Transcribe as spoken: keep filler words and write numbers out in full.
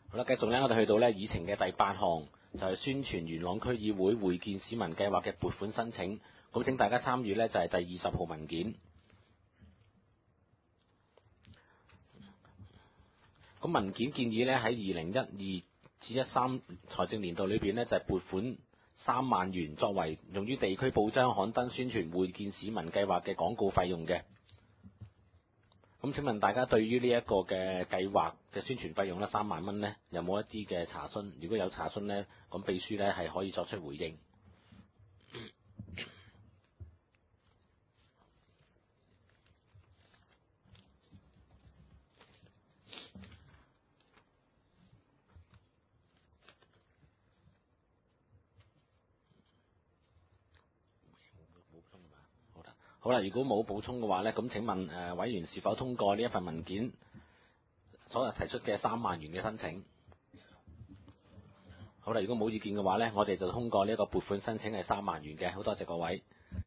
好啦，繼續咧，我哋去到咧議程嘅第八項，就係、是、宣傳元朗區議會會見市民計劃嘅撥款申請。咁請大家參與呢，就係、是、第二十號文件。咁文件建議呢，喺二零一二至一三財政年度裏邊呢，就係、是、撥款三萬元作為用於地區報章刊登宣傳會見市民計劃嘅廣告費用嘅。咁請問大家對於呢一個嘅計劃嘅宣傳費用咧三萬蚊呢，有冇一啲嘅查詢？如果有查詢呢，咁秘書呢係可以作出回應。好啦，好啦，如果冇補充嘅話呢，咁請問誒委員是否通過呢一份文件所提出嘅三萬元嘅申請？好啦，如果冇意見嘅話呢，我哋就通過呢一個撥款申請係三萬元嘅。好多謝各位。